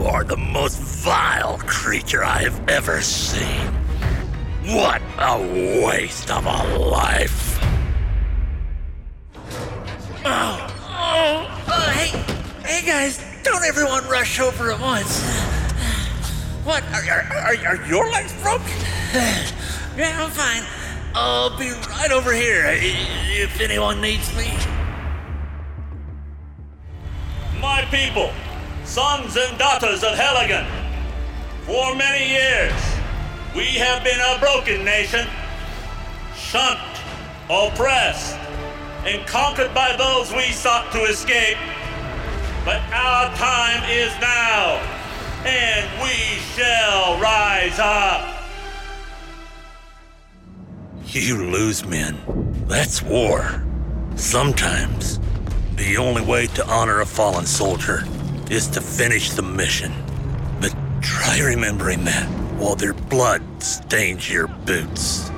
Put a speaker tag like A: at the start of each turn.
A: are the most vile creature I have ever seen. What a waste of a life. Hey guys, don't everyone rush over at once. What, are your legs broken? Yeah, I'm fine. I'll be right over here if anyone needs me.
B: My people, sons and daughters of Helligan, for many years, we have been a broken nation, shunned, oppressed, and conquered by those we sought to escape. But our time is now, and we shall rise up.
A: You lose men. That's war. Sometimes, the only way to honor a fallen soldier is to finish the mission. But try remembering that while their blood stains your boots.